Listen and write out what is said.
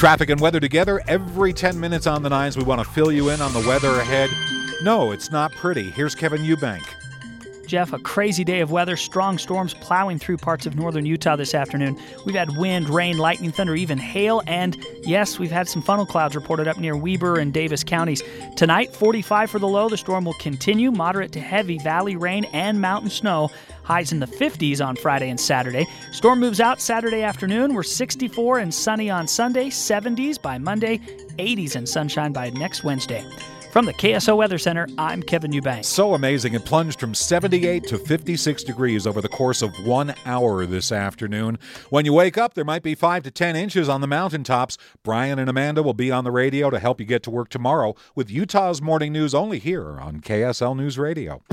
Traffic and weather together every 10 minutes on the nines. We want to fill you in on the weather ahead. No, it's not pretty. Here's Kevin Eubank. Jeff, a crazy day of weather. Strong storms plowing through parts of northern Utah this afternoon. We've had wind, rain, lightning, thunder, even hail, and yes, we've had some funnel clouds reported up near Weber and Davis counties. Tonight, 45 for the low. The storm will continue. Moderate to heavy valley rain and mountain snow. Highs in the 50s on Friday and Saturday. Storm moves out Saturday afternoon. We're 64 and sunny on Sunday, 70s by Monday, 80s and sunshine by next Wednesday. From the KSO Weather Center, I'm Kevin Eubank. So amazing. It plunged from 78 to 56 degrees over the course of 1 hour this afternoon. When you wake up, there might be 5 to 10 inches on the mountaintops. Brian and Amanda will be on the radio to help you get to work tomorrow with Utah's Morning News only here on KSL News Radio.